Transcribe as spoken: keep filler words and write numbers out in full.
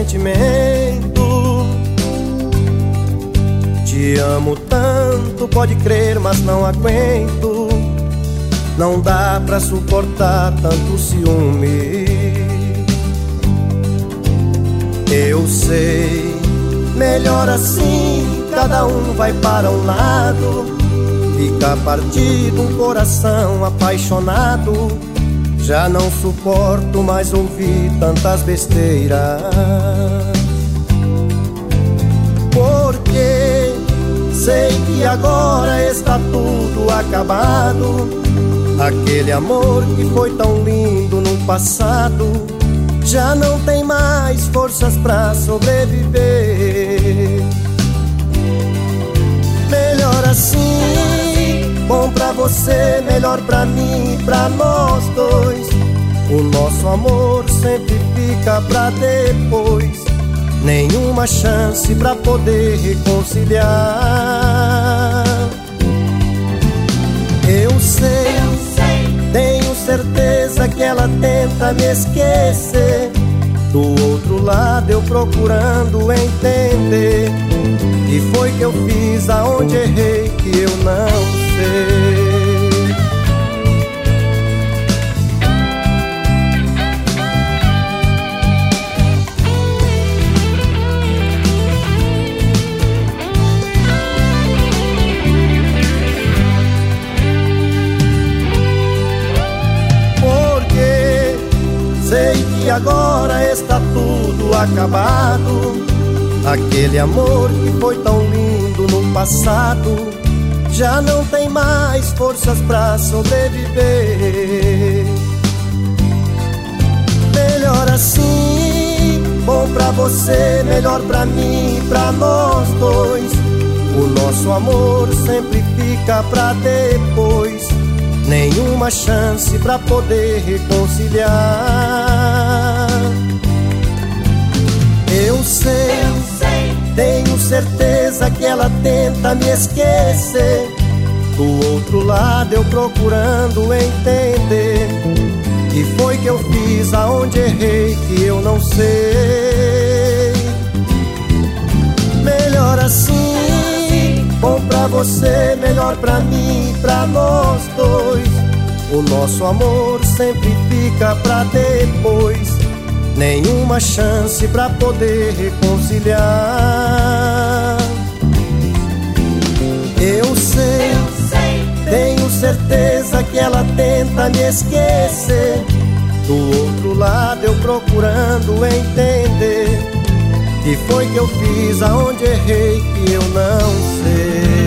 sentimento. Te amo tanto, pode crer, mas não aguento. Não dá pra suportar tanto ciúme. Eu sei, melhor assim, cada um vai para um lado. Fica partido um coração apaixonado. Já não suporto mais ouvir tantas besteiras. Porque sei que agora está tudo acabado. Aquele amor que foi tão lindo no passado já não tem mais forças pra sobreviver. Melhor assim, bom pra você, melhor pra mim, pra nós dois. O nosso amor sempre fica pra depois. Nenhuma chance pra poder reconciliar. Eu sei, tenho certeza que ela tenta me esquecer. Do outro lado eu procurando entender. E foi que eu fiz, aonde errei, que eu não sei. Sei que agora está tudo acabado. Aquele amor que foi tão lindo no passado já não tem mais forças pra sobreviver. Melhor assim, bom pra você, melhor pra mim, pra nós dois. O nosso amor sempre fica pra depois. Nenhuma chance pra poder reconciliar. Eu sei, tenho certeza que ela tenta me esquecer. Do outro lado eu procurando entender. E foi que eu fiz, aonde errei, que eu não sei. Melhor assim, bom pra você, melhor pra mim, pra nós dois. O nosso amor sempre fica pra depois. Nenhuma chance pra poder reconciliar. Eu sei, tenho certeza que ela tenta me esquecer. Do outro lado eu procurando entender. Que foi que eu fiz, aonde errei, que eu não sei.